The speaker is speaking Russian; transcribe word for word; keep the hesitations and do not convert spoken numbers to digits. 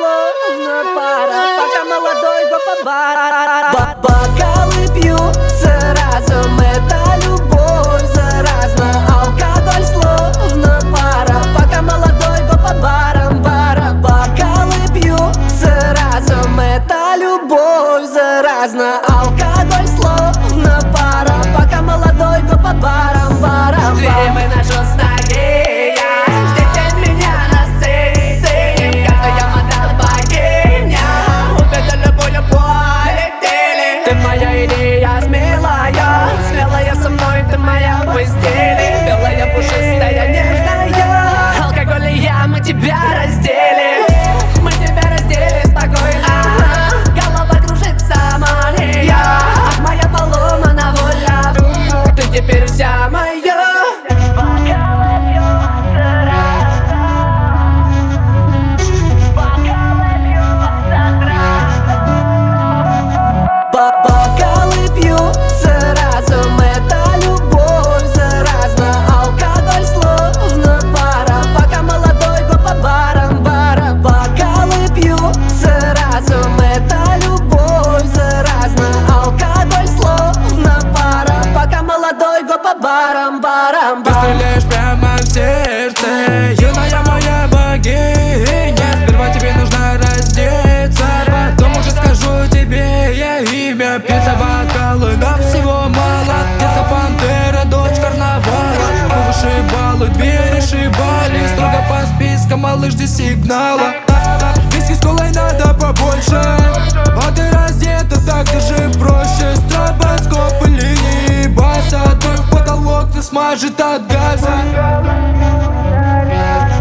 словно пара, пока молодой го по барам. Бокалы пьются разом, это любовь заразна. Алкоголь словно пара, пока молодой го по барам, барам. Бокалы пьются разом, это любовь заразна. Алкоголь словно пара, пока молодой го по барам, барам. Двери мы на жёсткие, ждите меня на сцене, сцене. Каждая модель богиня, убита любую полетели. Ты моя идея смелая, смелая со мной, ты моя постель. Белая, пушистая, нежная, алкоголь и я, мы тебя разделим. Мы тебя разделим спокойно, голова кружится мания. Ах, моя поломана воля, ты теперь вся моя. Бокалы пьются разом, это любовь заразна. Алкоголь словно пара, пока молодой го по барам, барам. Бокалы пьются разом, это любовь заразна. Алкоголь словно пара, пока молодой го по барам, барам. Ты стреляешь прямо в сердце, юная моя богиня. Сперва тебе нужно раздеться, потом уже скажу тебе я имя. Пицца, бокалы, нам всего мало. Детка пантера, дочь карнавала. Повыше баллы, двери шибали. Строго по спискам, малыш здесь сигнала. Виски с колой надо побольше, а ты раздета, так даже проще. Стробоскоп и линии баса, твой потолок ты смажет от газа.